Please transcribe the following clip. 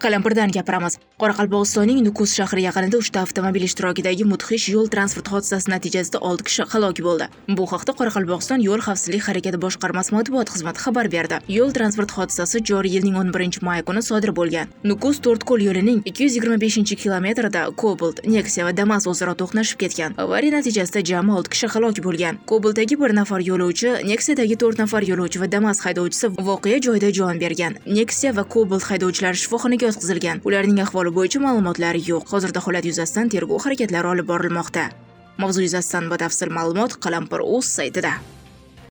Qalampirdan gapiramiz. Qoraqalpog'istonning Nukus shahri yaqinida 3 ta avtomobil ishtirokidagi mudhish yo'l transport hodisasi natijasida 6 kishi halok bo'ldi. Bu haqda Qoraqalpog'iston yo'l xavfsizlik harakati boshqarmasi matbuot xizmati xabar berdi. Yo'l transport hodisasi joriy yilning 11-may kuni sodir bo'lgan. Nukus To'rtko'l yo'lining 225-kilometrida Cobalt, Nexia va Damas o'zaro to'qnashib ketgan. Avariya natijasida jami 6 kishi halok bo'lgan. Cobaltdagi 1 nafar yo'lovchi, Nexia'dagi 4 nafar yo'lovchi va Damas haydovchisi voqea joyida jon bergan. Nexia va Cobalt haydovchilari shifoxonaga yotqizilgan. Ularning ahvoli bo'yicha ma'lumotlar yo'q. Hozirda holat yuzasidan tergov harakatlari olib borilmoqda. Mavzu yuzasidan batafsil ma'lumot Qalampir.uz saytida.